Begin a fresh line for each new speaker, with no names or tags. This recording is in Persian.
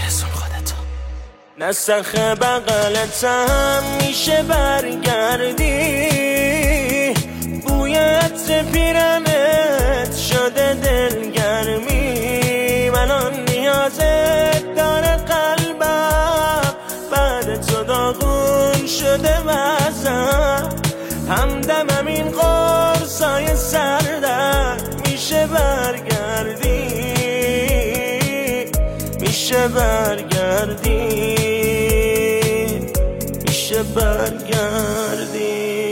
برسون خودتو.
نسخ بغلتم میشه برگردی، بوی عطر پیرنت شده دلگرمی، الان نیازت داره قلبم، بعد تو داغون شده وزم، همدمم این قرصای سردرد، میشه برگردی، میشه برگردی، میشه برگردی.